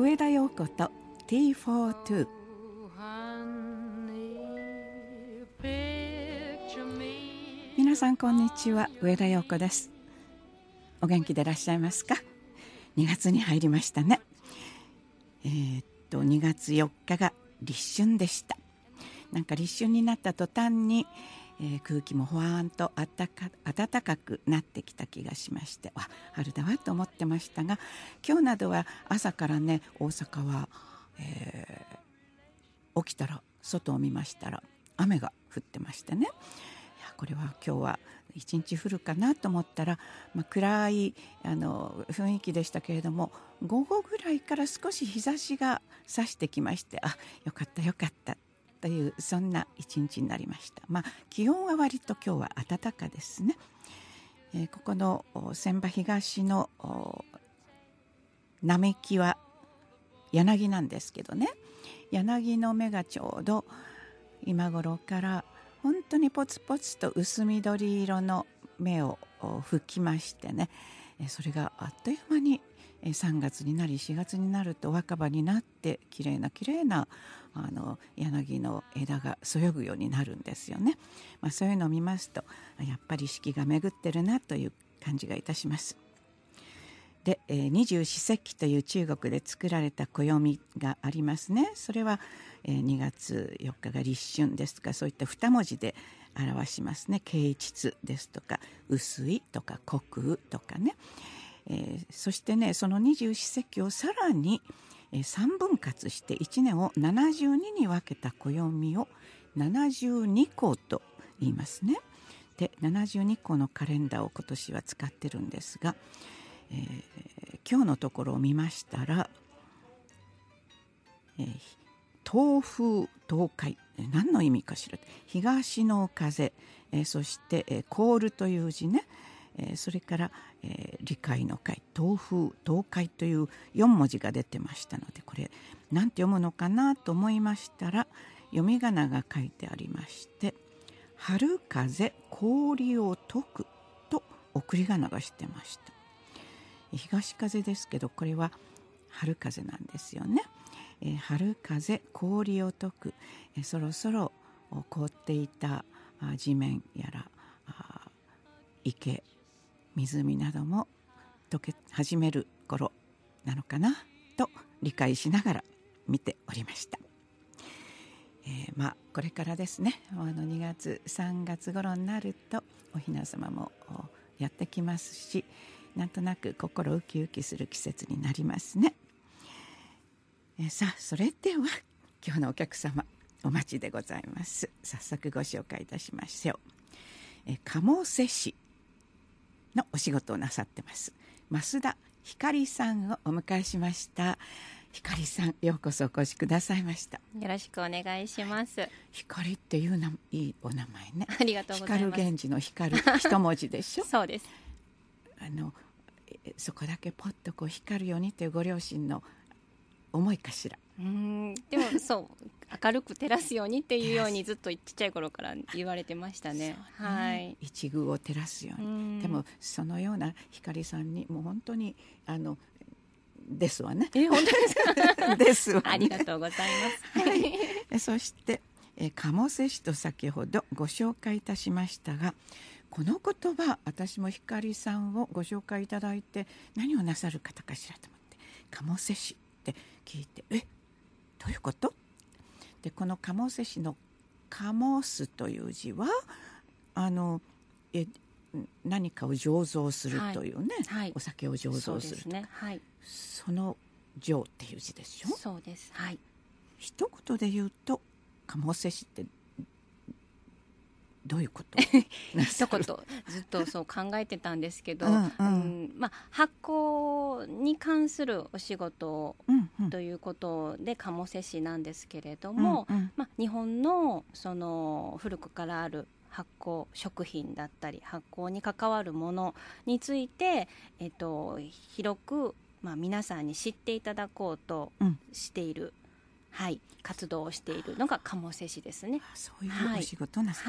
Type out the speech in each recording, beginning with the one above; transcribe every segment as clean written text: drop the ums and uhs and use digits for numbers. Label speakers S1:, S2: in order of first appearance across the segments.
S1: 上田陽子と T42。 皆さんこんにちは、上田陽子です。お元気でいらっしゃいますか。2月に入りましたね。2月4日が立春でした。なんか立春になった途端に、空気もほわーんと暖かくなってきた気がしまして、春だわと思ってましたが、今日などは朝からね、大阪は、起きたら外を見ましたら雨が降ってましてね、いやこれは今日は一日降るかなと思ったら、暗い雰囲気でしたけれども、午後ぐらいから少し日差しが差してきまして、よかったよかったという、そんな一日になりました。気温は割と今日は暖かですね。ここの船場東の並木は柳なんですけどね、柳の芽がちょうど今頃から本当にポツポツと薄緑色の芽を吹きましてね、それがあっという間に3月になり4月になると若葉になって、きれいな柳の枝がそよぐようになるんですよね。そういうのを見ますと、やっぱり四季が巡ってるなという感じがいたします。で、二十四節気という中国で作られた暦がありますね。それは、2月4日が立春ですとか、そういった2文字で表しますね。啓蟄ですとか、薄いとか、虚空とかね。そしてね、その二十四節気をさらに3分割して1年を72に分けた暦を72項と言いますね。で、72項のカレンダーを今年は使ってるんですが、今日のところを見ましたら、東風東海、何の意味かしら。東の風、そして凍るという字ね、それから、理解の解、東風東海という4文字が出てましたので、これ何て読むのかなと思いましたら、読み仮名が書いてありまして、春風氷を解くと送り仮名がしてました。東風ですけど、これは春風なんですよね。春風氷を解く、そろそろ凍っていた地面やら池、湖なども溶け始める頃なのかなと理解しながら見ておりました。これからですね、2月3月頃になるとお雛様もやってきますし、なんとなく心ウキウキする季節になりますね。さあ、それでは今日のお客様お待ちでございます。早速ご紹介いたしましょう。鴨瀬市のお仕事をなさってます増田ひかりさんをお迎えしました。ひかりさん、ようこそお越しくださいました。
S2: よろしくお願いします。
S1: ひかりっていういいお名前ね。
S2: ありがとうございます。
S1: 光源氏の光一文字でしょ
S2: そうです。
S1: そこだけポッと光るようにというご両親の思いかしら。
S2: でもそう明るく照らすようにっていうようにずっとちっちゃい頃から言われてましたね。はい。
S1: 一宮を照らすように。でもそのような光さんにもう本当にですわね。
S2: 本当ですか。
S1: ですわね。
S2: ありがとうございます。
S1: はい。そして鴨瀬市と先ほどご紹介いたしましたが、この言葉、私もひかりさんをご紹介いただいて何をなさる方かしらと思って、鴨瀬市って聞いて、どういうこと？で、この鴨瀬市の鴨すという字は何かを醸造するというね、
S2: はい、
S1: お酒を醸造するとか、
S2: ね、はい、
S1: その醸っていう字でしょ。
S2: そうです。はい。
S1: 一言で言うと鴨瀬市ってどういうこと
S2: 一言ずっとそう考えてたんですけど、発酵に関するお仕事ということで鴨瀬市なんですけれども、日本のその古くからある発酵食品だったり発酵に関わるものについて、広く、皆さんに知っていただこうとしている、活動をしているのが鴨瀬市ですね。
S1: そういうお仕事なさ、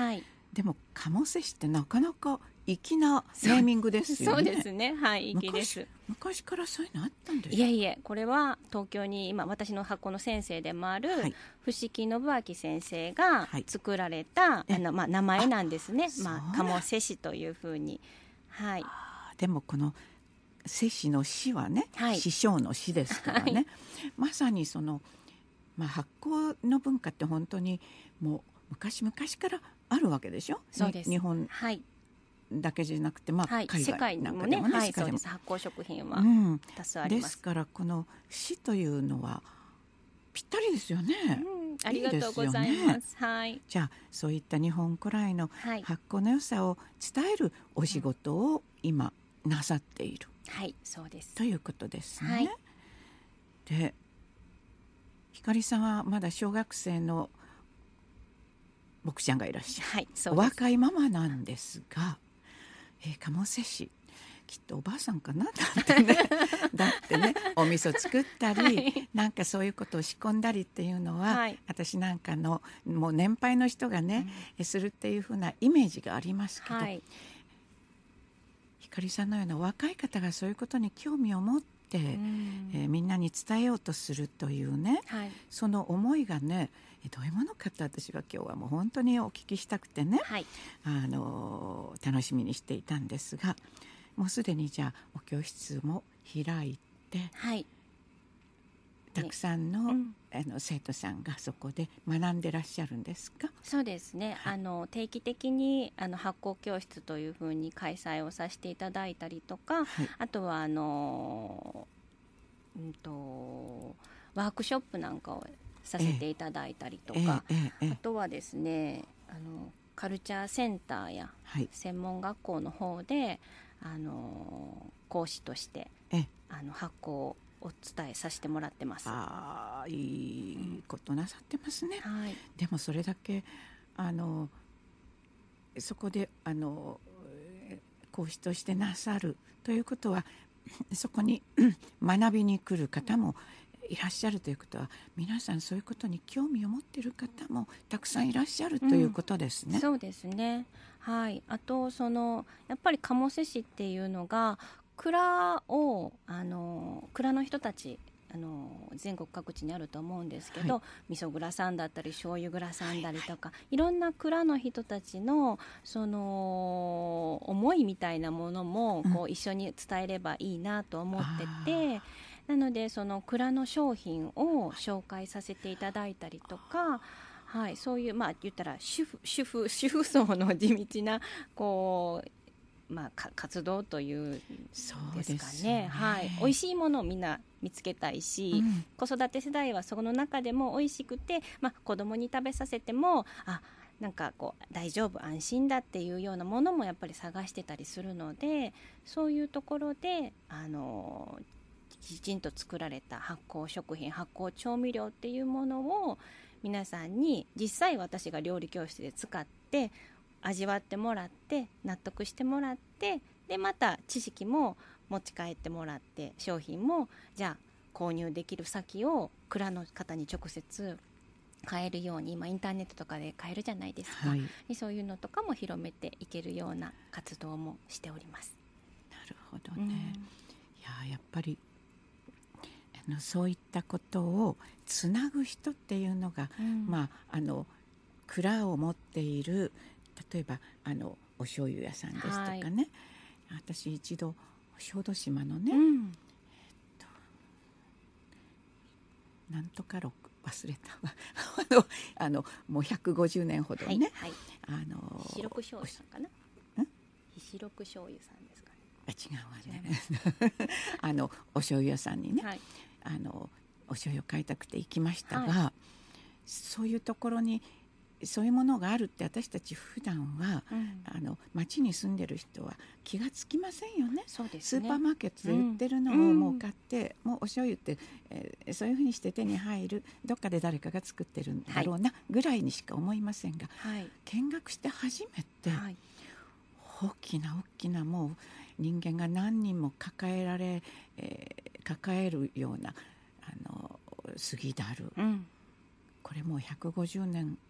S1: でも鴨瀬市ってなかなか粋なネーミングですよね。
S2: そうですね、はい、粋です。
S1: 昔からそういうのあったんですか？
S2: いえいえ、これは東京に今私の発酵の先生でもある、はい、伏木信明先生が作られた、はい、名前なんですね。鴨瀬市というふうに、はい、
S1: でもこの瀬市の市はね、はい、師匠の市ですからね、はい、まさにその、発酵の文化って本当にもう昔々からあるわけでしょ。
S2: そうです。
S1: 日本、
S2: はい
S1: だけじゃなくて、
S2: はい、
S1: 海外なんかでもね、
S2: はい、そうです。発酵食品は多数あります。
S1: ですからこの市というのはぴったりですよね。
S2: ありがとうございます。はい。
S1: じゃあそういった日本古来の発酵の良さを伝えるお仕事を今なさっている、
S2: はい、そうです。
S1: ということですね。
S2: はい、
S1: で、ひかりさんはまだ小学生の僕ちゃんがいらっしゃる、
S2: はい、そうです。
S1: お若いママなんですが、鴨瀬市きっとおばあさんかなだってねだってね、お味噌作ったり、はい、なんかそういうことを仕込んだりっていうのは、はい、私なんかのもう年配の人がね、するっていう風なイメージがありますけど、はい、ひかりさんのような若い方がそういうことに興味を持って、みんなに伝えようとするというね、はい、その思いがね、どういうものかと私は今日はもう本当にお聞きしたくてね、はい、楽しみにしていたんですが、もうすでにじゃあお教室も開いて、はい、たくさんの、生徒さんがそこで学んでらっしゃるんですか？
S2: そうですね、はい、定期的に発酵教室というふうに開催をさせていただいたりとか、はい、あとはワークショップなんかをさせていただいたりとか、あとはですね、カルチャーセンターや専門学校の方で、講師として発酵をお伝えさせてもらってます。
S1: いいことなさってますね、はい、でもそれだけそこで講師としてなさるということは、そこに学びに来る方もいらっしゃるということは、皆さんそういうことに興味を持っている方もたくさんいらっしゃるということですね。
S2: そうですね、はい、あとやっぱり鴨瀬市っていうのが蔵の人たち全国各地にあると思うんですけど、はい、味噌蔵さんだったり醤油蔵さんだりとか、いろんな蔵の人たちの思いみたいなものもこう一緒に伝えればいいなと思ってて、なのでその蔵の商品を紹介させていただいたりとか、はい、そういう言ったら主婦層の地道なこう活動というんですかね。はい、美味しいものをみんな見つけたいし、子育て世代はその中でも美味しくて、子供に食べさせてもなんかこう大丈夫安心だっていうようなものもやっぱり探してたりするので、そういうところできちんと作られた発酵食品、発酵調味料っていうものを皆さんに実際私が料理教室で使って味わってもらって、納得してもらって、でまた知識も持ち帰ってもらって、商品もじゃあ購入できる先を蔵の方に直接買えるように、今インターネットとかで買えるじゃないですか、はい、そういうのとかも広めていけるような活動もしております。
S1: なるほどね、やっぱりそういったことをつなぐ人っていうのが、蔵を持っている、例えばお醤油屋さんですとかね、はい、私一度小豆島のね、なんとか6忘れたわもう150年ほどね、
S2: はいはい、ひしろく醤油さんかな、ひしろく醤油さんですかね。
S1: 違うわねお醤油屋さんにね、はい、お醤油を買いたくて行きましたが、はい、そういうところにそういうものがあるって私たち普段は、町に住んでる人は気がつきませんよね。
S2: そうですね、
S1: スーパーマーケットで売ってるのをもう買って、もうお醤油って、そういうふうにして手に入る、どっかで誰かが作ってるんだろうな、ぐらいにしか思いませんが、はい、見学して初めて、はい、大きなもう人間が何人も抱えるような杉だる、これもう150年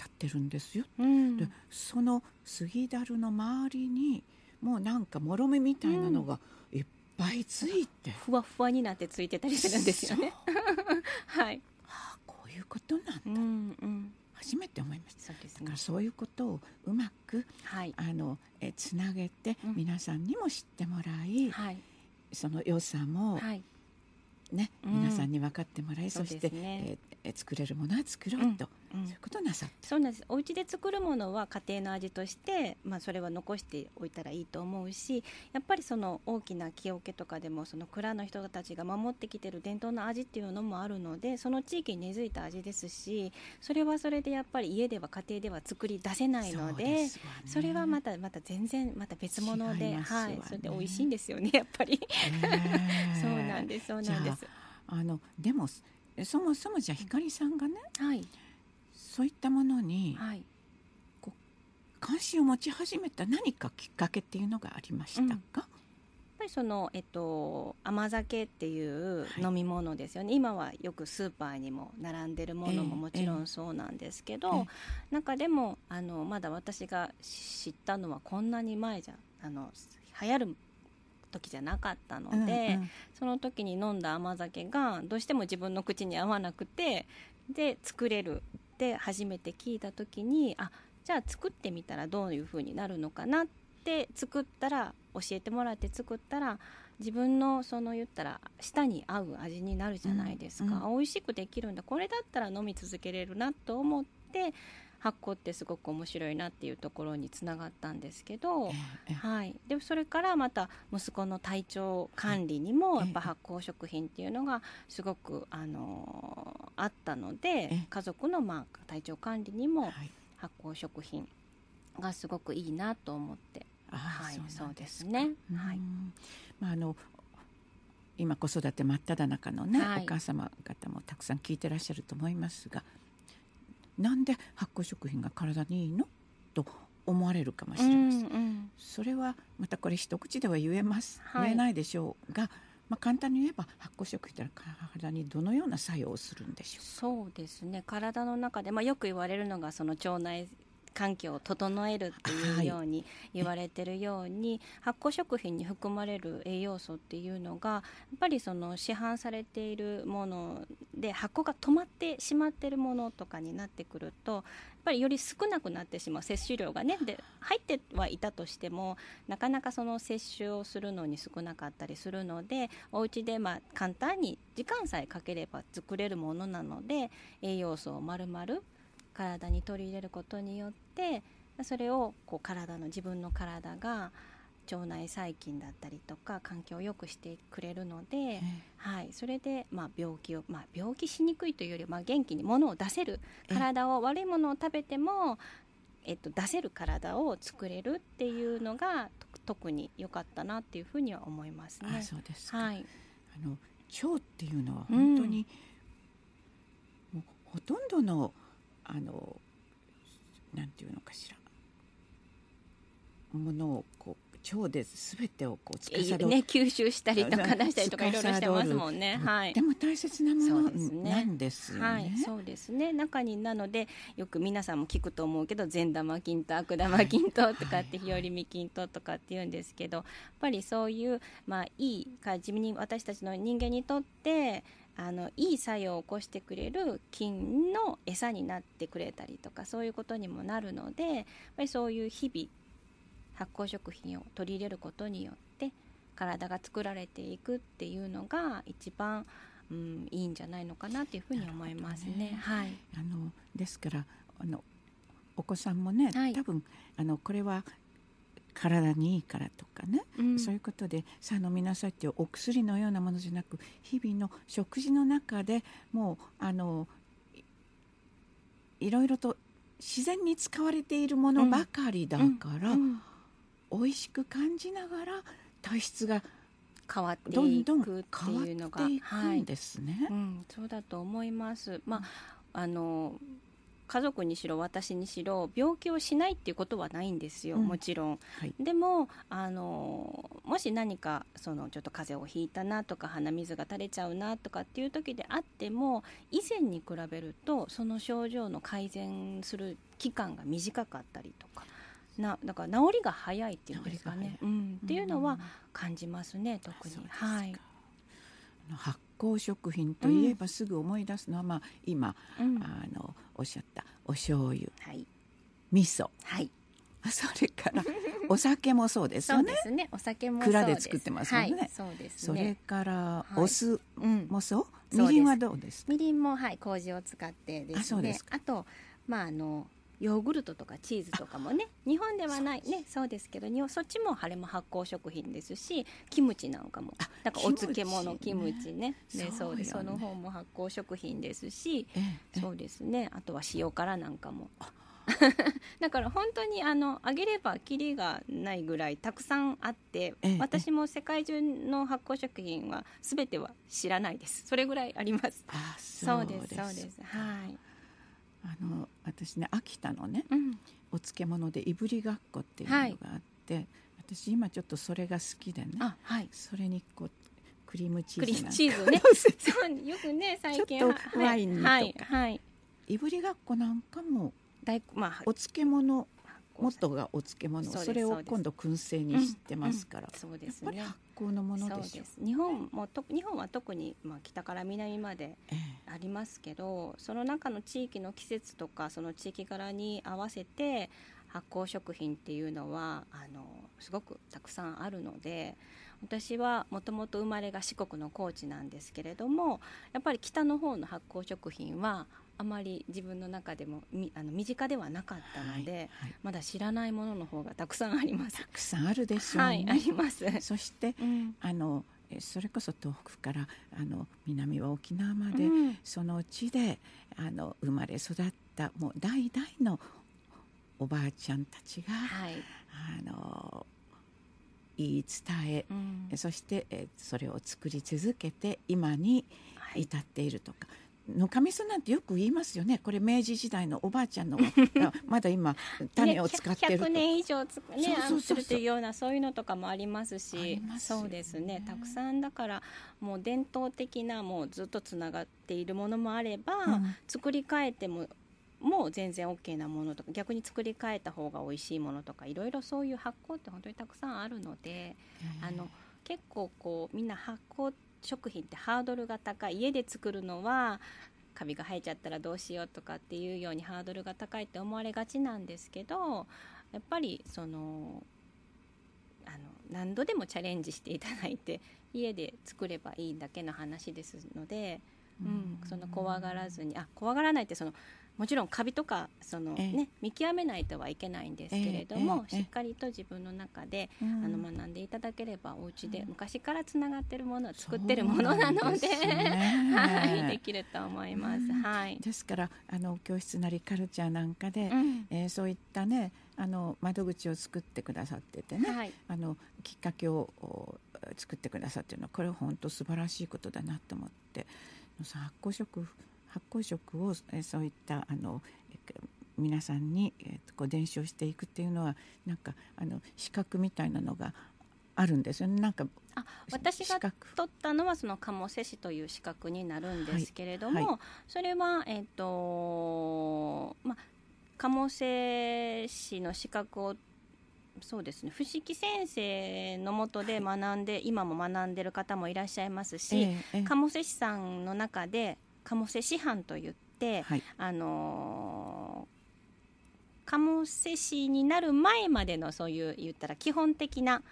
S1: 立ってるんですよ、
S2: うん、
S1: でその杉樽の周りにもうなんかもろみみたいなのがいっぱいついて、
S2: ふわふわになってついてたりするんですよねはい、
S1: こういうことなんだ、
S2: うんうん、
S1: 初めて思いました。
S2: そうですね、
S1: だからそういうことをうまく、
S2: はい、
S1: つなげて皆さんにも知ってもらい、
S2: はい、
S1: その良さも、
S2: はい
S1: ね、皆さんに分かってもらい、そして、
S2: ね、
S1: 作れるものは作ろうと、そういうことをなさって。
S2: そうなんです。お家で作るものは家庭の味として、それは残しておいたらいいと思うし、やっぱりその大きな木桶とかでもその蔵の人たちが守ってきてる伝統の味っていうのもあるので、その地域に根付いた味ですし、それはそれでやっぱり家では家庭では作り出せないので、それはまた全然また別物で、はい、それで美味しいんですよね、やっぱりそうなんです、そうなんです。
S1: でもそもそもじゃあ光さんがね、
S2: はい、
S1: そういったものに、
S2: はい、
S1: こう関心を持ち始めた何かきっかけっていうのがありましたか？
S2: やっぱりその、甘酒っていう飲み物ですよね、今はよくスーパーにも並んでるものももちろんそうなんですけど、中でもまだ私が知ったのはこんなに前じゃ流行る時じゃなかったので、その時に飲んだ甘酒がどうしても自分の口に合わなくて、で作れるって初めて聞いた時に、じゃあ作ってみたらどういう風になるのかなって作ったら、教えてもらって作ったら自分のその言ったら舌に合う味になるじゃないですか、美味しくできるんだ、これだったら飲み続けれるなと思って、発酵ってすごく面白いなっていうところにつながったんですけど、はい、でそれからまた息子の体調管理にもやっぱ発酵食品っていうのがすごく、あったので、家族の体調管理にも発酵食品がすごくいいなと思って、はい、そうですね、はい、
S1: 今子育て真っ只中のね、お母様方もたくさん聞いてらっしゃると思いますが、なんで発酵食品が体にいいのと思われるかもしれません、それはまたこれ一口では言えないでしょうが、簡単に言えば発酵食品って体にどのような作用をするんでしょう？
S2: そうですね、体の中で、よく言われるのがその腸内環境を整えるっていうように言われてるように、発酵食品に含まれる栄養素っていうのがやっぱりその市販されているもので発酵が止まってしまっているものとかになってくると、やっぱりより少なくなってしまう、摂取量がね、で入ってはいたとしてもなかなかその摂取をするのに少なかったりするので、お家で簡単に時間さえかければ作れるものなので、栄養素を丸々体に取り入れることによって、それを自分の体が腸内細菌だったりとか環境を良くしてくれるので、はい、それで病気しにくいというよりは、元気に物を出せる体を、悪いものを食べても、出せる体を作れるっていうのが特に良かったなっていうふうには思いますね。
S1: そうですか、
S2: はい、
S1: 腸っていうのは本当に、もうほとんどのなんていうのかしら、ものを腸で全てを司る、
S2: 吸収したりとか出したりとかいろいろしてますもんね。はい、
S1: でも大切なものなんですよね。
S2: はい、そうですね。中になのでよく皆さんも聞くと思うけど、善玉菌と悪玉菌ととかって、日和見菌ととかって言うんですけど、やっぱりそういういい自分に、私たちの人間にとっていい作用を起こしてくれる菌の餌になってくれたりとか、そういうことにもなるので、やっぱりそういう日々発酵食品を取り入れることによって体が作られていくっていうのが一番、いいんじゃないのかなというふうに思いますね。はい、
S1: ですからお子さんもね、多分これは体にいいからとかね、そういうことでさあ飲みなさいっていうお薬のようなものじゃなく、日々の食事の中でもういろいろと自然に使われているものばかりだから、美味しく感じながら体質が
S2: 変わっていくっていうのが
S1: 変わっていくんですね。
S2: そうだと思います。 家族にしろ私にしろ病気をしないっていうことはないんですよ、もちろん、
S1: はい、
S2: でももし何かちょっと風邪をひいたなとか鼻水が垂れちゃうなとかっていう時であっても、以前に比べるとその症状の改善する期間が短かったりとか、だから治りが早いっていうんですかね、っていうのは感じますね、特に。はい、
S1: 発酵食品といえばすぐ思い出すのは、今、おっしゃったお醤油、
S2: はい、
S1: 味噌、
S2: はい、
S1: それからお酒もそうですよね。
S2: そうですね、お酒もそうです。
S1: 蔵で作ってますもんね。
S2: はい、そうですね。
S1: それからお酢もそう、
S2: み
S1: りんはどうですか？
S2: みりんも、はい、麹を使ってですね。
S1: そうですか。
S2: あと、ヨーグルトとかチーズとかもね、日本ではないね、そうですけど、そっちもあれも発酵食品ですし、キムチなんかも、なんかお漬物キムチね、そうです、その方も発酵食品ですし、そうですね。あとは塩辛なんかも。だから本当にあげればキリがないぐらいたくさんあって、私も世界中の発酵食品は全ては知らないです。それぐらいあります。そうですそうです。はい。
S1: 私ね、秋田のね、お漬物でいぶりがっこっていうのがあって、私今ちょっとそれが好きでね、それにクリームチーズ
S2: ねそうよくね最近
S1: ちょっとワインにとか、いぶりがっこなんかもお漬物、元がお漬物、それを今度燻製にしてますから、
S2: そうですね、
S1: やっぱり発酵のものでしょう。
S2: 日本は特に、北から南までありますけど、その中の地域の季節とかその地域柄に合わせて発酵食品っていうのはすごくたくさんあるので、私はもともと生まれが四国の高知なんですけれども、やっぱり北の方の発酵食品はあまり自分の中でも身近ではなかったので、まだ知らないものの方がたくさんあります。
S1: たくさんあるでしょうね。
S2: あります。
S1: そして、それこそ東北から南は沖縄まで、その地で生まれ育ったもう代々のおばあちゃんたちが、言い伝え、そして、それを作り続けて今に至っているとか、ぬかみそなんてよく言いますよね。これ明治時代のおばあちゃんのまだ今種を使ってると、
S2: 100年以上するというような、そういうのとかもありますし、そうですね、たくさんだからもう伝統的なもうずっとつながっているものもあれば、作り変えてもう全然 OK なものとか、逆に作り変えた方が美味しいものとか、いろいろそういう発酵って本当にたくさんあるので、結構みんな発酵食品ってハードルが高い、家で作るのはカビが生えちゃったらどうしようとかっていうようにハードルが高いって思われがちなんですけど、やっぱり何度でもチャレンジしていただいて家で作ればいいだけの話ですので、その怖がらずに、怖がらないってもちろんカビとか見極めないとはいけないんですけれども、しっかりと自分の中で学んでいただければ、お家で昔からつながっているものを作ってるものなので、できると思います。
S1: ですから教室なりカルチャーなんかで、そういったね窓口を作ってくださっててね、きっかけを作ってくださっているのは、これは本当素晴らしいことだなと思って、発酵食をそういった皆さんに伝承していくっていうのは、なんか資格みたいなのがあるんですよね。なんか
S2: 私が取ったのはその鴨瀬師という資格になるんですけれども、それは鴨瀬師の資格をそうですね、伏木先生の下で学んで、今も学んでる方もいらっしゃいますし、鴨瀬師さんの中で鴨瀬師範といって、鴨瀬師になる前までのそういう言ったら基本的な、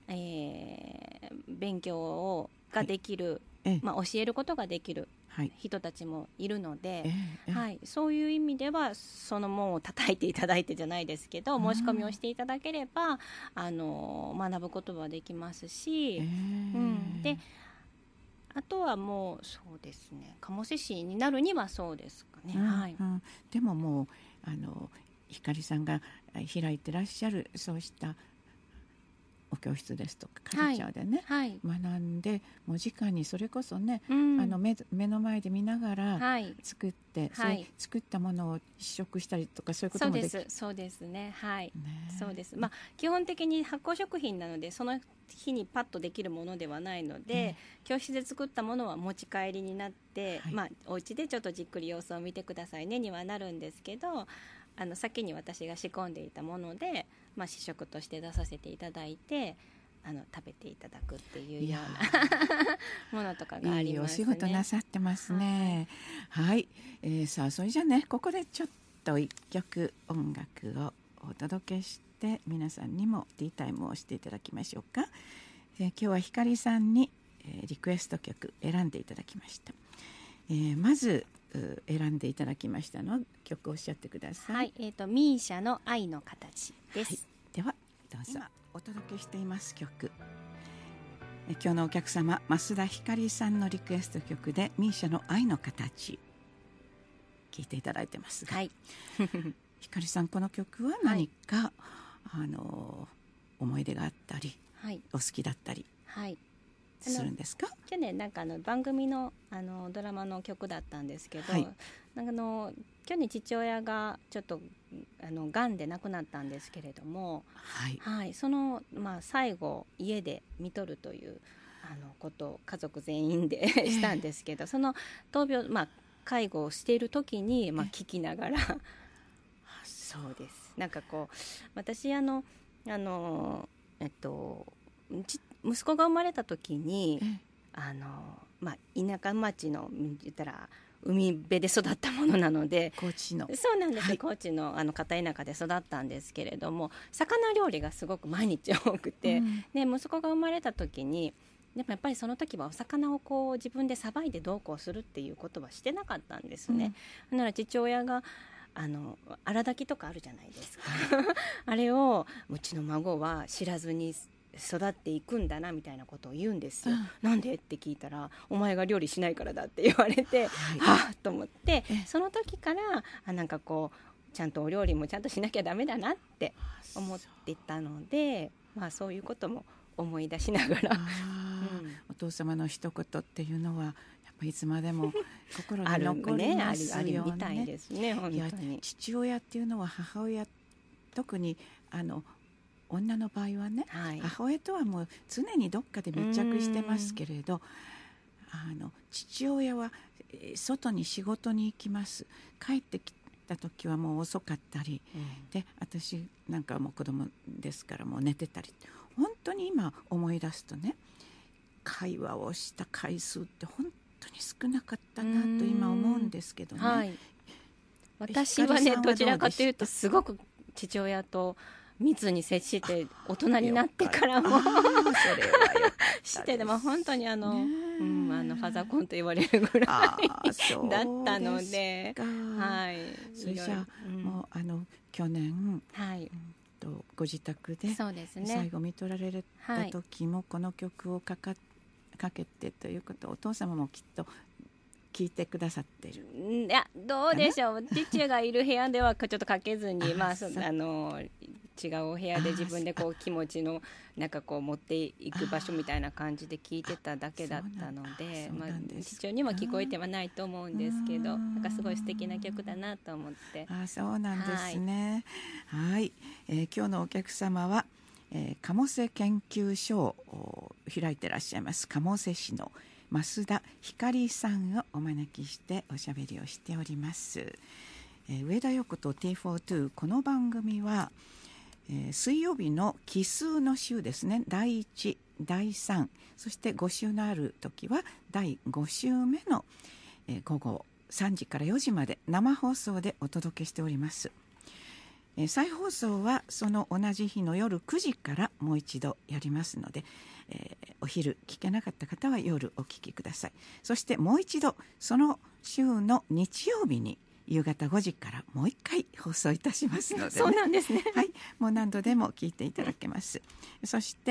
S2: 勉強ができる、教えることができる人たちもいるので、そういう意味ではその門を叩いていただいてじゃないですけど、申し込みをしていただければ学ぶことはできますし、であとはもうそうですね、鴨瀬師になるにはそうですかね。
S1: でももうひかりさんが開いてらっしゃるそうしたお教室ですとかカルチャーでね、
S2: はい、
S1: 学んでもう直にそれこそね、目の前で見ながら作って、それ作ったものを試食したりとかそういうこともできる。
S2: そうですね、はい、そうです。基本的に発酵食品なのでその日にパッとできるものではないので、教室で作ったものは持ち帰りになって、お家でちょっとじっくり様子を見てくださいねにはなるんですけど、先に私が仕込んでいたもので、試食として出させていただいて食べていただくっていうようなものとかがありますね。
S1: いいお仕事なさってますね。はい、さあそれじゃあね、ここでちょっと一曲音楽をお届けして皆さんにもティータイムをしていただきましょうか。今日はひかりさんに、リクエスト曲選んでいただきました。まず選んでいただきましたの曲をおっしゃってください。
S2: はい、ミーシャの愛の形です。
S1: ではどうぞ。お届けしています曲、今日のお客様増田ひかりさんのリクエスト曲でミーシャの愛の形聴いていただいてますが、ひかりさんこの曲は何か、思い出があったり、お好きだったりするんですか？
S2: 去年番組の、ドラマの曲だったんですけど、去年父親がちょっとがんで亡くなったんですけれども、その、最後家で見とるということを家族全員でしたんですけど、その闘病、介護をしている時に、聞きながらそうです。私息子が生まれた時に田舎町の言ったら海辺で育ったものなので、
S1: 高知の
S2: そうなんです、高知の片田舎で育ったんですけれども、魚料理がすごく毎日多くて、息子が生まれた時にでもやっぱりその時はお魚を自分でさばいてどうこうするっていうことはしてなかったんですね。なので父親が荒炊きとかあるじゃないですかあれをうちの孫は知らずに育っていくんだなみたいなことを言うんですよ。なんでって聞いたら、お前が料理しないからだって言われて、はぁと思って、その時からちゃんとお料理もちゃんとしなきゃダメだなって思ってたので、そういうことも思い出しながら
S1: お父様の一言っていうのはやっぱいつまでも心に残りますよね。
S2: あるみたいですね。本当に
S1: 父親っていうのは母親、特に女の場合はね、母親とはもう常にどっかで密着してますけれど、父親は外に仕事に行きます。帰ってきた時はもう遅かったり、で私なんかはもう子供ですからもう寝てたり、本当に今思い出すとね、会話をした回数って本当に少なかったなと今思うんですけどね。
S2: 私はね、どちらかというとすごく父親と密に接して大人になってからもしてでも本当にファザコンと言われるぐらいだったので、
S1: それじゃあもう去年、ご自宅で最後見とられた時もこの曲をかけてということをお父様もきっと聞いてくださってる。
S2: いやどうでしょう、父がいる部屋ではちょっとかけずに違うお部屋で自分で気持ちの持っていく場所みたいな感じで聞いてただけだったので、父親にも聞こえてはないと思うんですけど、すごい素敵な曲だなと思って。
S1: そうなんですね。はい、今日のお客様は、鴨瀬研究所を開いてらっしゃいます鴨瀬市の増田ひかりさんをお招きしておしゃべりをしております。上田陽子と T42、 この番組は、水曜日の奇数の週ですね、第1第3そして5週のある時は第5週目の、午後3時から4時まで生放送でお届けしております。再放送はその同じ日の夜9時からもう一度やりますので、お昼聞けなかった方は夜お聞きください。そしてもう一度その週の日曜日に夕方5時からもう一回放送いたしますので、ね、
S2: そうなんですね。
S1: はい、もう何度でも聞いていただけます。そして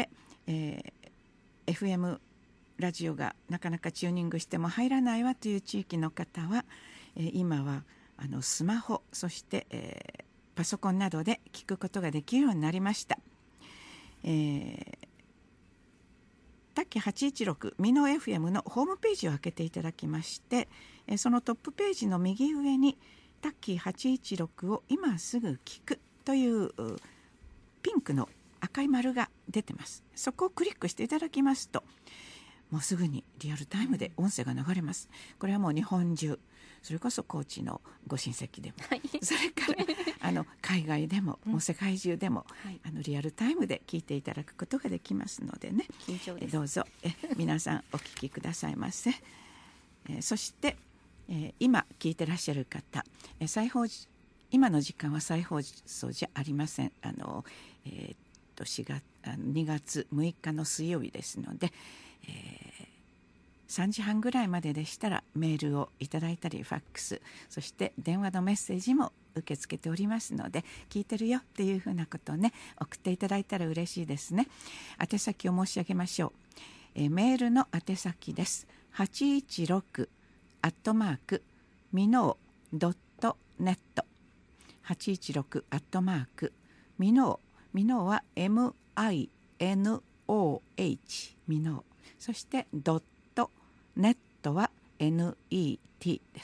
S1: 、FM ラジオがなかなかチューニングしても入らないわという地域の方は、今はスマホそして、パソコンなどで聞くことができるようになりました。 タッキー816ミノ FM のホームページを開けていただきまして、そのトップページの右上にタッキー816を今すぐ聞くというピンクの赤い丸が出てます。そこをクリックしていただきますと、もうすぐにリアルタイムで音声が流れます。これはもう日本中、それこそ高知のご親戚でも、はい、それから海外でも、もう世界中でも、はい、リアルタイムで聞いていただくことができますのでね、
S2: 緊張です。
S1: どうぞ皆さんお聞きくださいませ。そして、今聞いてらっしゃる方、今の時間は再放送じゃありません。2月6日の水曜日ですので、3時半ぐらいまででしたらメールをいただいたりファックス、そして電話のメッセージも受け付けておりますので、聞いてるよっていうふうなことをね、送っていただいたら嬉しいですね。宛先を申し上げましょう。メールの宛先です。816@mino.net 816@mino、 ミノは MINOH ミノ、そしてドットネットは NET です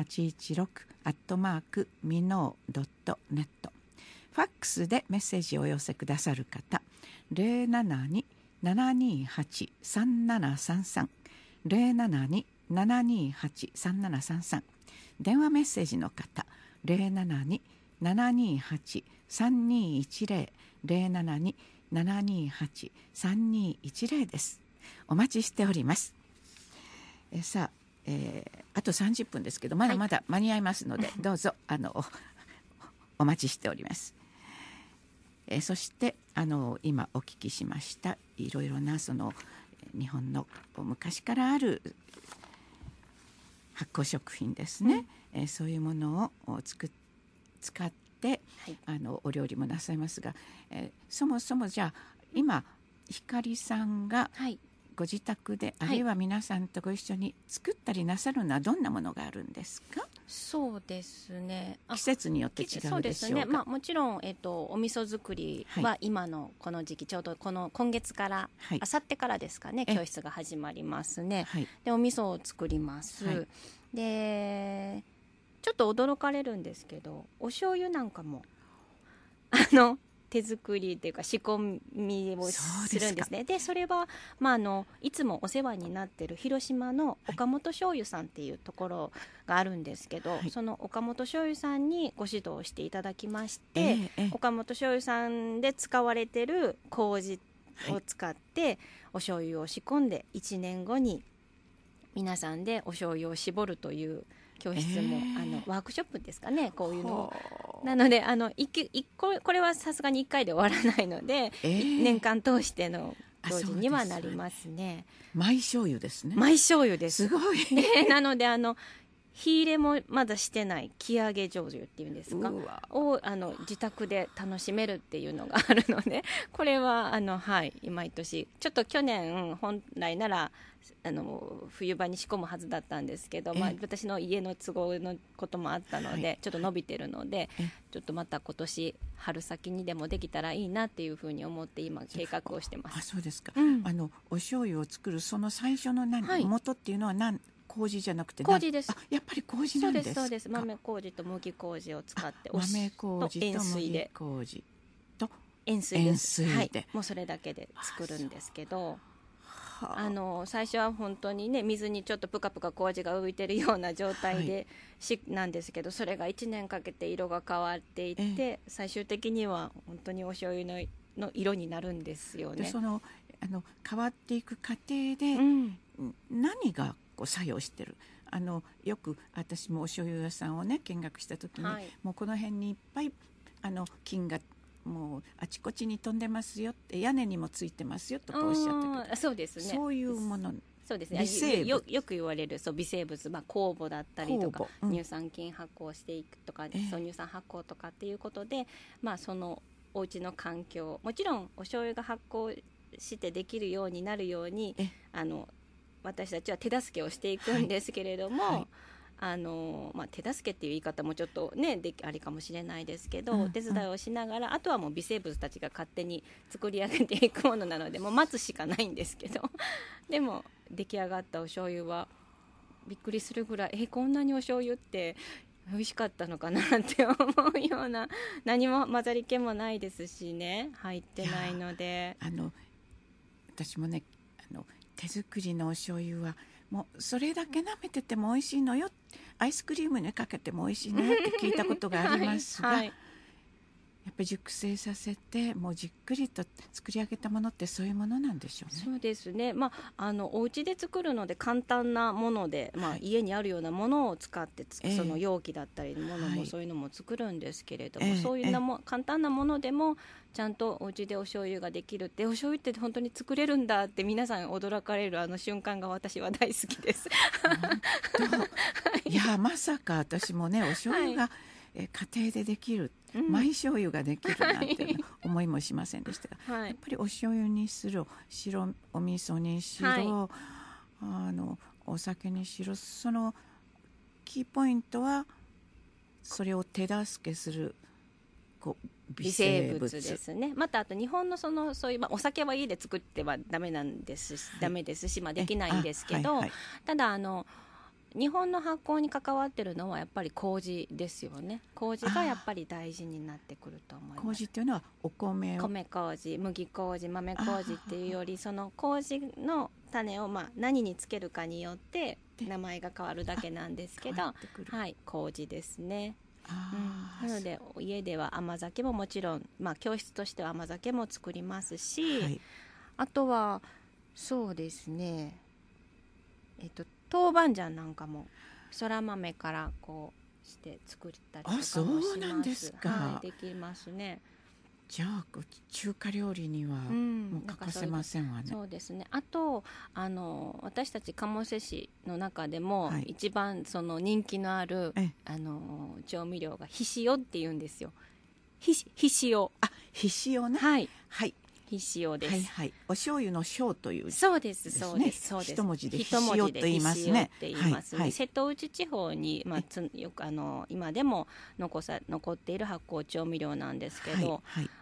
S1: 。816@mino.net。 ファックスでメッセージをお寄せくださる方、072-728-3733 072-728-3733。電話メッセージの方、072-728-3210 072-728-3210です。お待ちしております。さあ、あと30分ですけど、まだまだ間に合いますので、はい、どうぞお待ちしております。そして今お聞きしましたいろいろなその日本の昔からある発酵食品ですね、そういうものを使って、はい、お料理もなさいますが、そもそもじゃあ今光さんがご自宅で、はい、あるいは皆さんとご一緒に作ったりなさるのはどんなものがあるんですか？
S2: そうですね、
S1: 季節によって違うでしょうか？そうですね、
S2: もちろん、お味噌作りは今のこの時期、ちょうど今月から、あさってからですかね、教室が始まりますね、はい、でお味噌を作ります、はい、でちょっと驚かれるんですけど、お醤油なんかも手作りというか仕込みをするんですね。でそれは、いつもお世話になっている広島の岡本醤油さんっていうところがあるんですけど、はい、その岡本醤油さんにご指導していただきまして、岡本醤油さんで使われている麹を使ってお醤油を仕込んで、1年後に皆さんでお醤油を絞るという教室も、ワークショップですかね、こういうのなのでこれはさすがに1回で終わらないので、年間通しての行事にはなりますね。
S1: 舞醤油ですね。
S2: 舞醤油です。
S1: すごい、
S2: なので火入れもまだしてない木揚げ醤油っていうんですかを自宅で楽しめるっていうのがあるので、これははい、毎年ちょっと去年本来なら冬場に仕込むはずだったんですけど、私の家の都合のこともあったので、ちょっと伸びてるので、ちょっとまた今年春先にでもできたらいいなっていうふうに思って今計画をしてます。
S1: あ、そうですか、お醤油を作るその最初の元っていうのは麹じゃなくて
S2: 麹です。
S1: やっぱり麹なんですか？
S2: そうです。豆麹と麦麹を使って、
S1: 豆麹と
S2: 塩水で塩水で、はい、もうそれだけで作るんですけど、最初は本当にね、水にちょっとプカプカ麹が浮いてるような状態で、なんですけど、それが1年かけて色が変わっていって、最終的には本当にお醤油の色になるんですよね。
S1: でその変わっていく過程で、何が作用してる？よく私もお醤油屋さんをね見学した時に、もうこの辺にいっぱい菌がもうあちこちに飛んでますよって、屋根にもついてますよとかおっしゃってくる。
S2: そうですね、
S1: そういうもの。
S2: そうですね、よく言われる微生物、酵母だったりとか、乳酸菌発酵していくとか、乳酸発酵とかっていうことで、そのお家の環境、もちろんお醤油が発酵してできるようになるように私たちは手助けをしていくんですけれども、 手助けっていう言い方もちょっとねありかもしれないですけど、お手伝いをしながら、あとはもう微生物たちが勝手に作り上げていくものなので、もう待つしかないんですけどでも出来上がったお醤油はびっくりするぐらい、こんなにお醤油って美味しかったのかなって思うような、何も混ざり気もないですしね、入ってないので。
S1: 私もね手作りのお醤油はもうそれだけ舐めてても美味しいのよ、アイスクリームにかけても美味しいのよって聞いたことがありますが、はい、やっぱり熟成させてもうじっくりと作り上げたものってそういうものなんでしょうね。
S2: そうですね、お家で作るので簡単なもので、家にあるようなものを使ってその容器だったりものもそういうのも作るんですけれども、そういう簡単なものでもちゃんとお家でお醤油ができるって、お醤油って本当に作れるんだって皆さん驚かれる瞬間が私は大好きです
S1: いやまさか私もねお醤油が、家庭でできる、マイ醤油ができるなんて思いもしませんでしたが、やっぱりお醤油にしろ白お味噌にしろ、お酒にしろ、そのキーポイントはそれを手助けする
S2: 微生物ですね。またあと日本のそういう、お酒は家で作ってはダメですし、できないんですけど、ただ日本の発酵に関わってるのはやっぱり麹ですよね。麹がやっぱり大事になってくると思います。
S1: 麹っていうのはお米
S2: 麹、麦麹、豆麹っていうより、その麹の種を何につけるかによって名前が変わるだけなんですけど、麹ですね。なので家では甘酒ももちろん、教室としては甘酒も作りますし、あとはそうですね、豆板醤なんかもそら豆からこうして作ったりとかもします。
S1: そうなんですか。
S2: できますね。
S1: じゃあ中華料理にはもう欠かせませんわね。
S2: そうですね。あと私たち鴨瀬市の中でも一番その人気のある、調味料がひしおって言うんですよ。ひしお。
S1: ひしおね。
S2: はい
S1: はい。
S2: ひしおです。
S1: お醤油の醤という、
S2: そうです
S1: 一文字でひしおと言いますね。
S2: 瀬戸内地方によく今でも残っている発酵調味料なんですけど、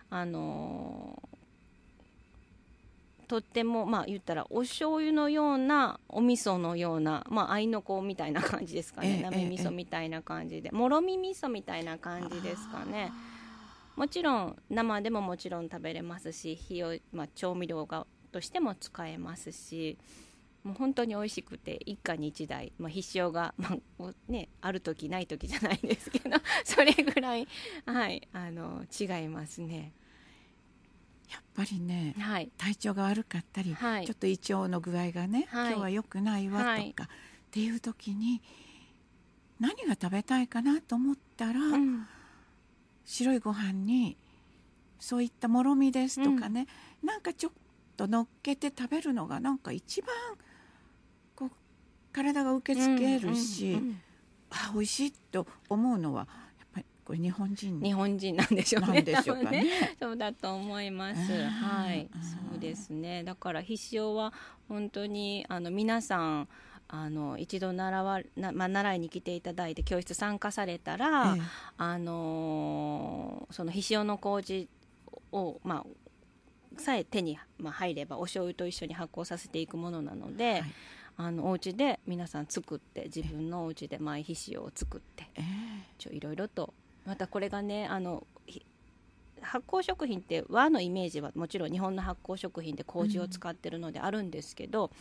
S2: とっても言ったらお醤油のようなお味噌のような合いの子みたいな感じですかね。なめ味噌みたいな感じで、もろみ味噌みたいな感じですかね。もちろん生でももちろん食べれますし、調味料としても使えますし、もう本当に美味しくて一家に一台、ひしおが、ある時ない時じゃないですけどそれぐらい、違いますね。
S1: やっぱりね、体調が悪かったり、ちょっと胃腸の具合がね、今日は良くないわとか、っていう時に何が食べたいかなと思ったら、白いご飯にそういったもろみですとかね、なんかちょっと乗っけて食べるのがなんか一番こう体が受け付けるし、美味しいと思うのはやっぱりこれ日本人
S2: なんでしょうね。
S1: なんでしょうかね。
S2: そうだと思います。そうですね。だからひしおは本当に皆さん一度習いに来ていただいて教室参加されたら、そのひしおの麹をさえ手に入ればお醤油と一緒に発酵させていくものなので、お家で皆さん作って、自分のお家でマイひしおを作って、いろいろと、またこれがね発酵食品って和のイメージはもちろん日本の発酵食品で麹を使ってるのであるんですけど、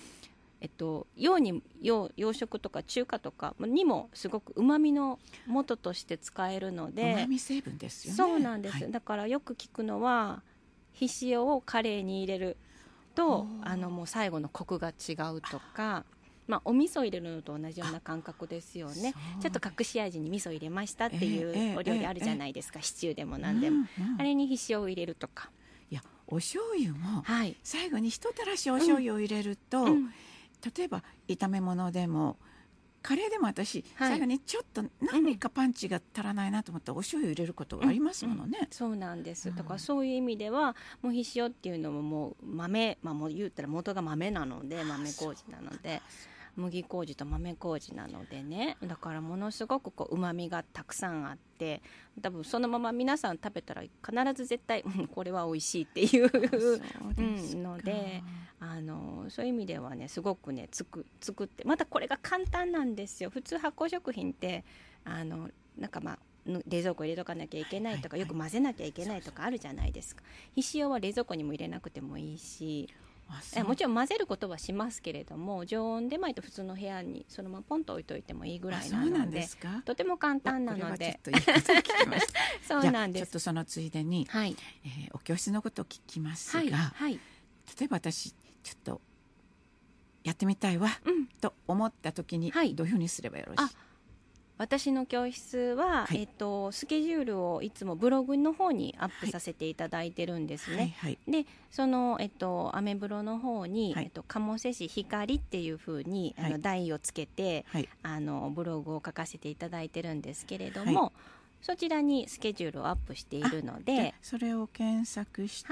S2: 洋食とか中華とかにもすごくうまみの元として使えるので、
S1: うまみ成分ですよね。
S2: そうなんです、だからよく聞くのはひしおをカレーに入れるともう最後のコクが違うとか、お味噌入れるのと同じような感覚ですよね。ちょっと隠し味に味噌入れましたっていうお料理あるじゃないですか、シチューでも何でも、あれにひしおを入れるとか。
S1: いやお醤油も最後に一たらしお醤油を入れると、例えば炒め物でもカレーでも私、最後にちょっと何かパンチが足らないなと思ったらお醤油入れることがありますものね。
S2: そうなんです。だからそういう意味ではもうひしおっていうのももう豆、もう言ったら元が豆なので、豆麹なので、 麦麹と豆麹なのでね、だからものすごくこう旨味がたくさんあって、多分そのまま皆さん食べたら必ず絶対、これは美味しいっていうので、そういう意味ではねすごくね作ってまたこれが簡単なんですよ。普通発酵食品ってなんか冷蔵庫入れとかなきゃいけないとか、よく混ぜなきゃいけないとかあるじゃないですか。ひしおは冷蔵庫にも入れなくてもいいし、もちろん混ぜることはしますけれども、常温で巻いて普通の部屋にそのままポンと置いといてもいいぐらいなので、とても簡単なので。
S1: そうなんです。ちょっとそのついでに、お教室のことを聞きますが、例えば私ちょっとやってみたいわ、と思った時にどういうふうにすればよろしい？
S2: 私の教室は、スケジュールをいつもブログの方にアップさせていただいてるんですね。でその、アメブロの方に、鴨瀬市光っていう風に題をつけて、ブログを書かせていただいてるんですけれども、そちらにスケジュールをアップしているので、
S1: それを検索して、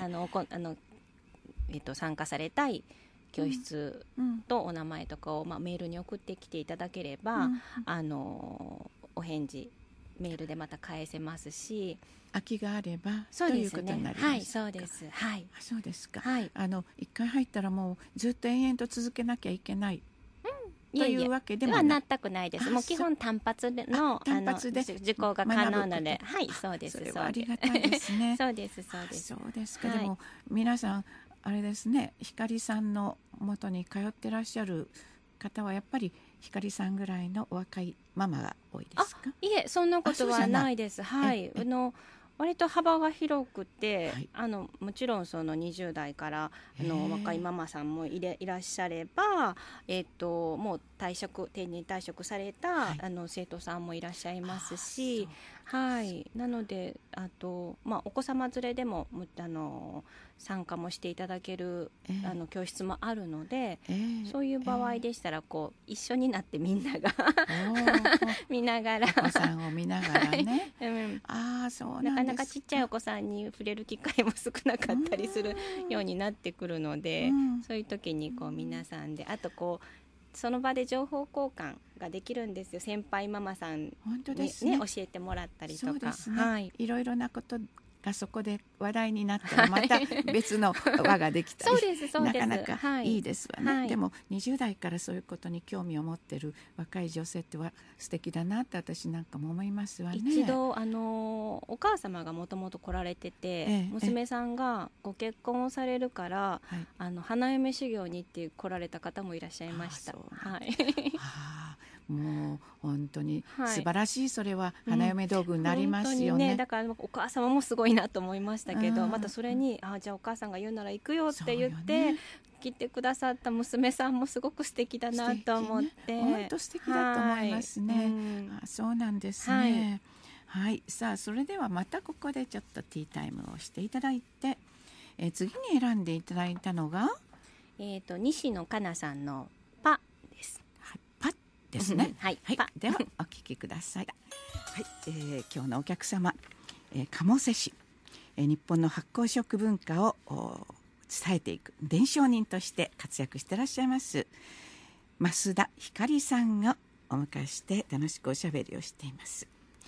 S2: 参加されたい教室とお名前とかを、メールに送ってきていただければ、お返事メールでまた返せますし、
S1: 空きがあれば
S2: そうですね、
S1: ということになりますか？
S2: そうです。
S1: そうですか。一回入ったらもうずっと延々と続けなきゃいけないというわけでは
S2: 全くないです。もう基本単発で受講が可能なので、そうです。
S1: それはありがたいですね。
S2: そうです。
S1: そうですか。でも皆さんあれですね、光さんの元に通ってらっしゃる方はやっぱり光さんぐらいのお若いママが多いですか？
S2: いえ、そんなことはないです。割と幅が広くて、もちろんその20代から若いママさんもいらっしゃれば、もう定年退職された、生徒さんもいらっしゃいますし、なのでお子様連れでも参加もしていただける、教室もあるので、そういう場合でしたらこう一緒になってみんなが見ながら、
S1: お子さんを見ながらね、そうなんですか。
S2: なかなかちっちゃいお子さんに触れる機会も少なかったりするようになってくるので、そういう時にこう皆さんで、あとこうその場で情報交換ができるんですよ。先輩ママさんに、教えてもらったりとか、
S1: いろいろなことがそこで話題になったらまた別の輪ができたりなかなかいいですわね。でも20代からそういうことに興味を持ってる若い女性っては素敵だなって私なんかも思いますわね。
S2: 一度お母様がもともと来られてて、娘さんがご結婚をされるから、花嫁修行にって来られた方もいらっしゃいました。
S1: もう本当に素晴らしい、それは花嫁道具になりますよね。
S2: だからお母様もすごいなと思いましたけど、またそれにじゃあお母さんが言うなら行くよって言って来てくださった娘さんもすごく素敵だなと思って、
S1: 本当素敵だと思いますね。そうなんですね。さあそれではまたここでちょっとティータイムをしていただいて、次に選んでいただいたのが
S2: 西野カナさんのパです。
S1: パですね。ではお聞きください。今日のお客様、鴨瀬市、日本の発酵食文化を伝えていく伝承人として活躍していらっしゃいます増田光さんをお迎えして楽しくおしゃべりをしています。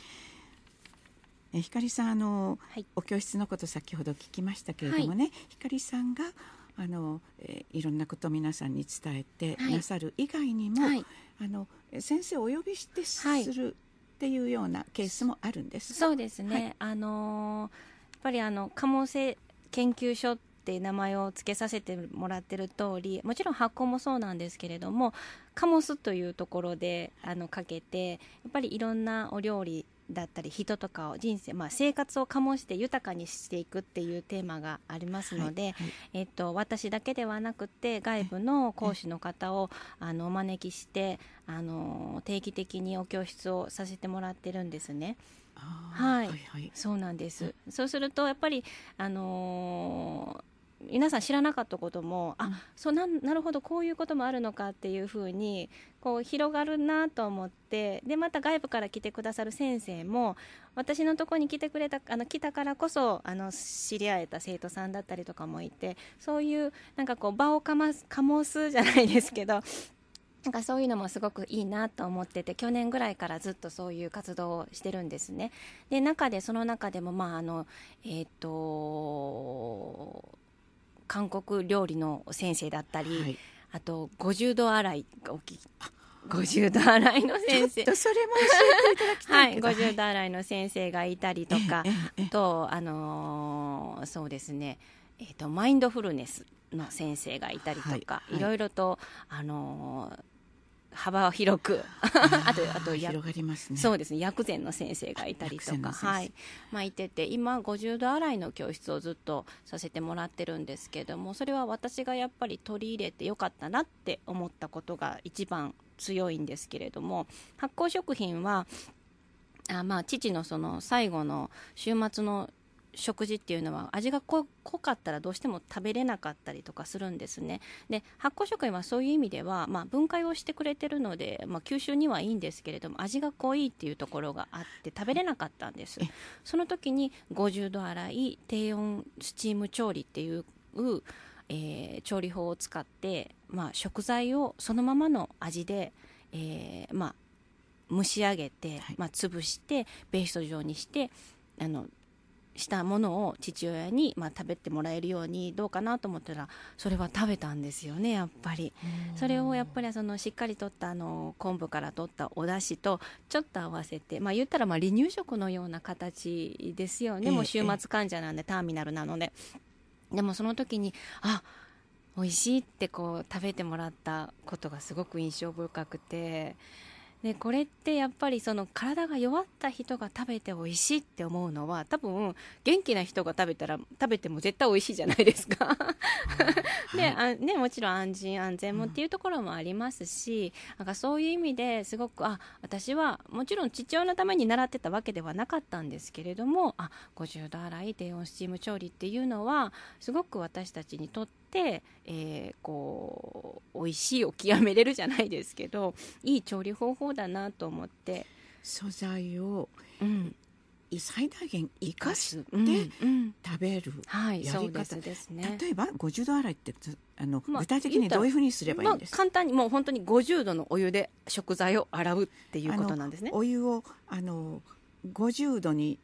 S1: 光さんお教室のこと先ほど聞きましたけれどもね、光さんがいろんなことを皆さんに伝えてなさる以外にも、先生をお呼びしてするっていうようなケースもあるんですか？
S2: そうですね、やっぱり鴨瀬研究所って名前を付けさせてもらってる通り、もちろん発酵もそうなんですけれども、鴨巣というところでかけて、やっぱりいろんなお料理だったり人とかを人生、生活を醸して豊かにしていくっていうテーマがありますので、私だけではなくて外部の講師の方をお招きして定期的にお教室をさせてもらってるんですね。そうなんです。そうするとやっぱり皆さん知らなかったこともなるほどこういうこともあるのかっていうふうにこう広がるなと思って、でまた外部から来てくださる先生も私のところに来たからこそ知り合えた生徒さんだったりとかもいて、そういうなんかこう場を醸すじゃないですけどなんかそういうのもすごくいいなと思ってて、去年ぐらいからずっとそういう活動をしてるんですね。でその中でも韓国料理の先生だったり、はい、あと50度洗いが大きい50度洗いの先生、
S1: ちょっとそれも教えていただきたいけど、
S2: はい、50度洗いの先生がいたりとか、とそうですね、マインドフルネスの先生がいたりとか、いろいろと幅広くあと
S1: 広がりますね。
S2: そうですね、薬膳の先生がいたりとか、はい、いてて、今50度洗いの教室をずっとさせてもらってるんですけども、それは私がやっぱり取り入れてよかったなって思ったことが一番強いんですけれども、発酵食品は父のその最後の週末の食事っていうのは味が濃かったらどうしても食べれなかったりとかするんですね。で発酵食品はそういう意味では、分解をしてくれてるので、吸収にはいいんですけれども、味が濃いっていうところがあって食べれなかったんです。その時に50度洗い低温スチーム調理っていう、調理法を使って、食材をそのままの味で、蒸し上げて、潰してペースト状にしてしたものを父親に、食べてもらえるようにどうかなと思ったら、それは食べたんですよね。やっぱりそれをやっぱりしっかりとった昆布から取ったお出汁とちょっと合わせて、言ったら離乳食のような形ですよね。もう週末患者なんで、ターミナルなので。でもその時に美味しいって食べてもらったことがすごく印象深くて、でこれってやっぱり体が弱った人が食べて美味しいって思うのは、多分元気な人が食べても絶対美味しいじゃないですかでもちろん安心安全もっていうところもありますし、なんかそういう意味ですごく私はもちろん父親のために習ってたわけではなかったんですけれども、50度洗い低温スチーム調理っていうのはすごく私たちにとって、美味しいを極めれるじゃないですけど、いい調理方法だなと思って、
S1: 素材を、最大限生かして食べるやり方、
S2: ですね。
S1: 例えば50度洗いって具体的にどういうふうにすればいいんですか？
S2: 簡単にもう本当に50度のお湯で食材を洗うっていうことなんですね。
S1: お湯を50度に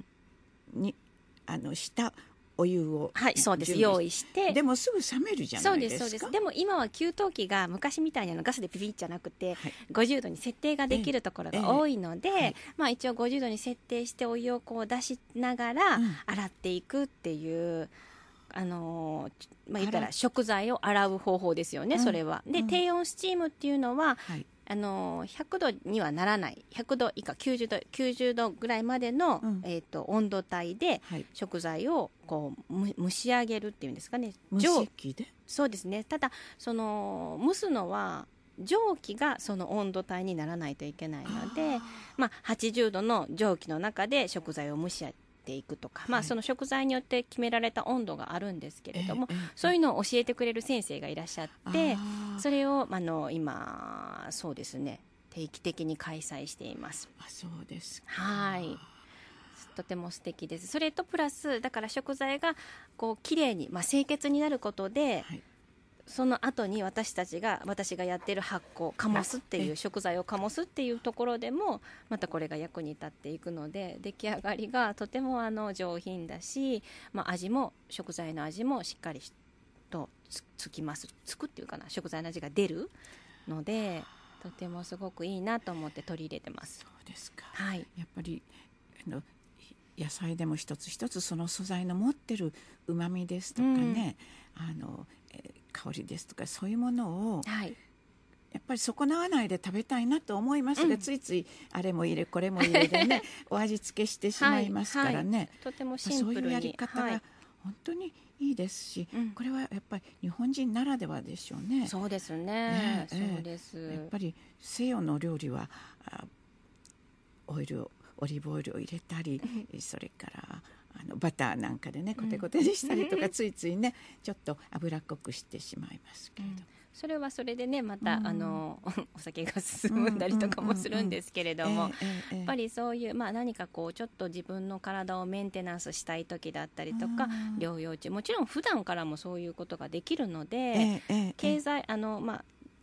S1: したお湯を、
S2: そうです、用意して。
S1: でもすぐ冷めるじゃないですか。
S2: そうです。でも今は給湯器が昔みたいなガスでピピッじゃなくて、50度に設定ができるところが多いので、一応50度に設定してお湯を出しながら洗っていくっていう、言ったら食材を洗う方法ですよね、それは。で低温スチームっていうのは、100度にはならない、100度以下90度ぐらいまでの、温度帯で食材を蒸し上げるっていうんですかね。
S1: 蒸し器で？
S2: そうですね。ただ蒸すのは蒸気がその温度帯にならないといけないので、80度の蒸気の中で食材を蒸し上げていくとか、その食材によって決められた温度があるんですけれども、そういうのを教えてくれる先生がいらっしゃって、それを今そうですね、定期的に開催しています。
S1: そうですか。
S2: はい、とても素敵です。それとプラスだから食材がきれいに、清潔になることで、その後に私がやっている発酵醸すっていう、食材を醸すっていうところでもまたこれが役に立っていくので、出来上がりがとても上品だし、味も食材の味もしっかりとつくっていうかな、食材の味が出るので、とてもすごくいいなと思って取り入れてます。
S1: そうですか。
S2: や
S1: っぱり野菜でも一つ一つその素材の持ってるうまみですとかね、香りですとか、そういうものを、やっぱり損なわないで食べたいなと思いますが、ついついあれも入れこれも入れでねお味付けしてしまいますからね、
S2: とてもシンプルに、
S1: そういうやり方が本当にいいですし、これはやっぱり日本人ならではでしょうね。
S2: そうですね、そうです。
S1: やっぱり西洋の料理はオリーブオイルを入れたり、それからバターなんかでねコテコテにしたりとか、ついついねちょっと脂っこくしてしまいますけれど、
S2: それはそれでね、また、お酒が進んだりとかもするんですけれども、やっぱりそういう、何かちょっと自分の体をメンテナンスしたい時だったりとか、療養中もちろん普段からもそういうことができるので、経済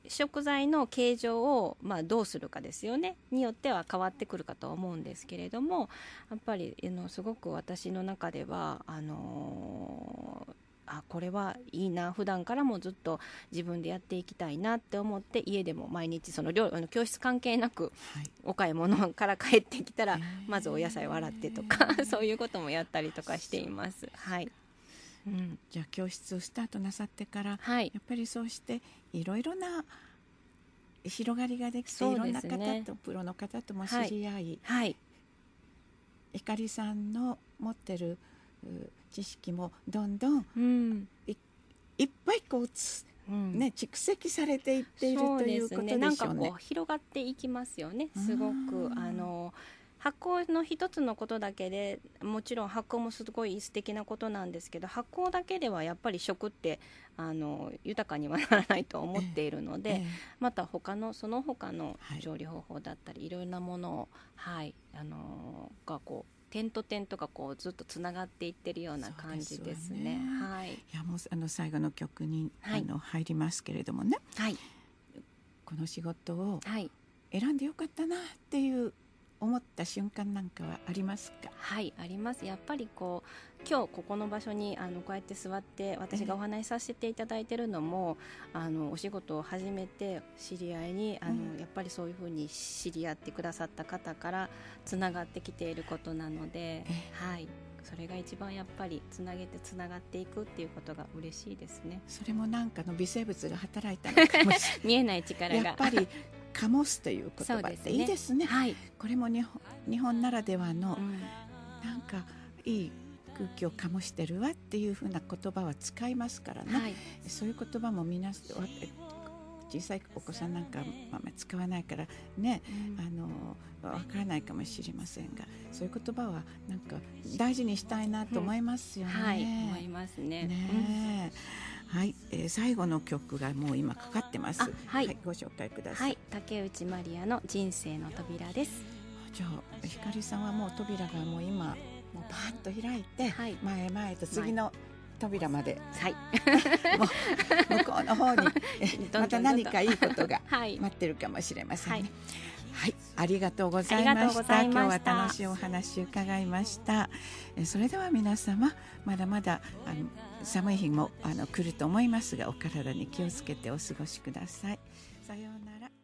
S2: 食材の形状を、どうするかですよねによっては変わってくるかと思うんですけれども、やっぱりすごく私の中ではこれはいいな、普段からもずっと自分でやっていきたいなって思って、家でも毎日その教室関係なく、お買い物から帰ってきたらまずお野菜を洗ってとかそういうこともやったりとかしています。はい、
S1: じゃあ教室をスタートなさってから、
S2: はい、
S1: やっぱりそうしていろいろな広がりができて、いろんな方とプロの方とも知り合い、ひかりさんの持ってる知識もどんどん、いっぱいこう蓄積されていっているということでしょうね。
S2: なんかこう広がっていきますよね。すごく発酵の一つのことだけで、もちろん発酵もすごい素敵なことなんですけど、発酵だけではやっぱり食って豊かにはならないと思っているので、またその他の調理方法だったり、いろいろなものを、がこう点と点とかこうずっとつながっていってるような感じですね。
S1: いやもう最後の曲に、入りますけれどもね、この仕事を選んでよかったなっていう思った瞬間なんかはありますか？
S2: はい、あります。やっぱりこう今日ここの場所にこうやって座って私がお話しさせていただいているのも、お仕事を始めて知り合いにやっぱりそういうふうに知り合ってくださった方からつながってきていることなので、それが一番やっぱりつなげてつながっていくっていうことが嬉しいですね。
S1: それもなんかの微生物が働いたのかもしれない
S2: 見えない力が
S1: やっぱり醸すという言葉っていいですね。これも日本ならではの、なんかいい空気を醸してるわっていうふうな言葉は使いますからね、そういう言葉も小さいお子さんなんか使わないからね、わからないかもしれませんが、そういう言葉はなんか大事にしたいなと思いますよね。
S2: 思いますね。
S1: 最後の曲がもう今かかってます。ご紹介ください。
S2: 竹内まりやの人生の扉です。
S1: じゃあひかりさんはもう扉がもう今もうパーンと開いて、前々と次の扉まで、もう向こうの方にまた何かいいことが待ってるかもしれませんね。ありがとうございました。今日は楽しいお話を伺いました。それでは皆様、まだまだ寒い日も来ると思いますが、お体に気をつけてお過ごしください。さようなら。